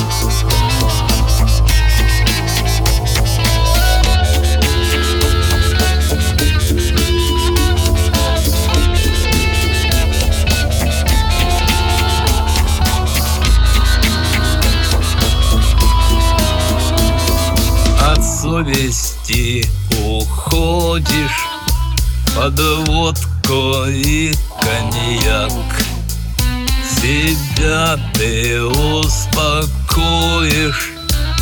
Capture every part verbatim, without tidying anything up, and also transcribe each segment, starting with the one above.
От совести уходишь под водку и коньяк. Себя ты успокоишь,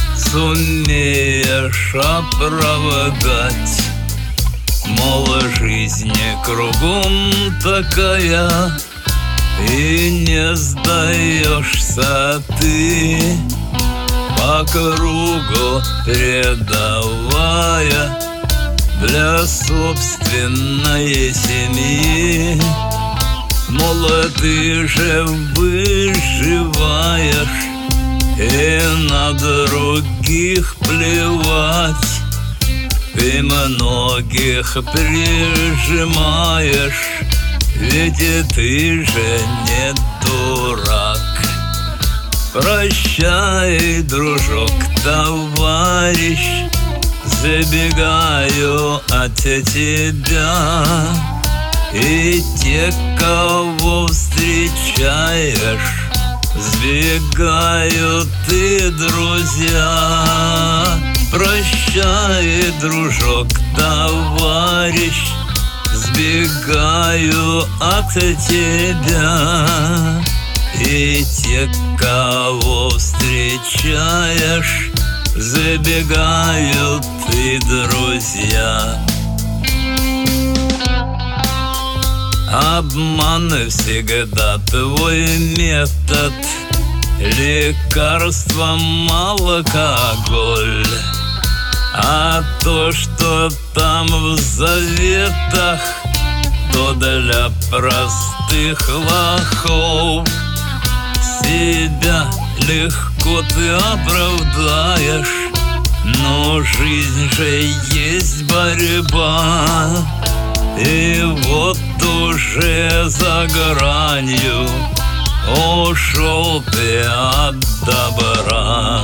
сумеешь оправдать. Мол, жизнь кругом такая, и не сдаешься ты, по кругу передавая для собственной семьи. Мол, ты же выживаешь, и на других плевать. Ты многих прижимаешь, ведь и ты же не дурак. Прощай, дружок, товарищ, забегаю от тебя. И те, кого встречаешь, сбегают и друзья. Прощай, дружок, товарищ, сбегаю от тебя. И те, кого встречаешь, забегают и друзья. Обман всегда твой метод, лекарством алкоголь. А то, что там в заветах, то для простых лохов. Себя легко ты оправдаешь, но жизнь же есть борьба. И вот уже за гранью ушел ты от добра.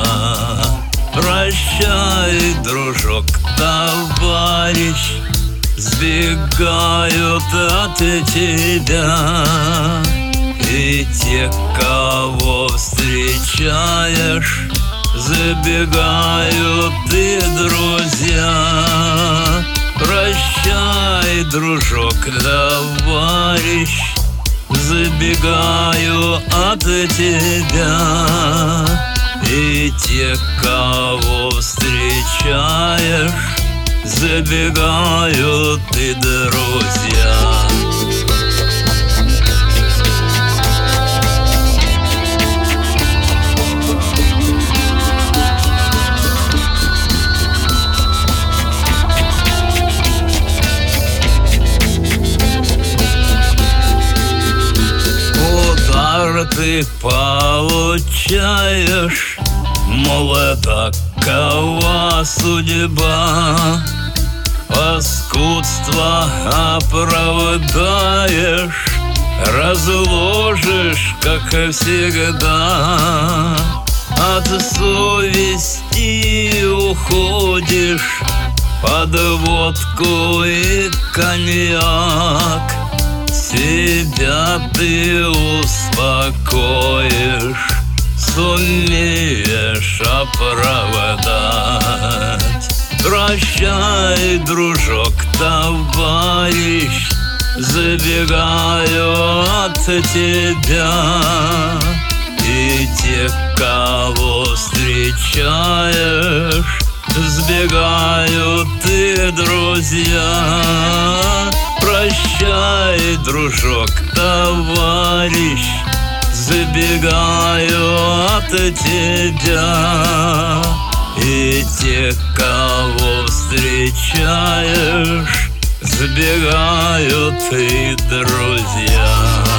Прощай, дружок, товарищ, сбегают от тебя. И те, кого встречаешь, забегают и друзья. Прощай, дружок, товарищ, забегаю от тебя. И те, кого встречаешь, забегают и друзья. Ты получаешь, мол, такова судьба. Паскудство оправдаешь, разложишь, как всегда. От совести уходишь под водку и коньяк. Себя ты успокоишь, сумеешь оправдать. Прощай, дружок, товарищ, забегаю от тебя. И те, кого встречаешь, сбегают и друзья. Прощай, дружок, товарищ, забегаю от тебя. И те, кого встречаешь, сбегают и друзья.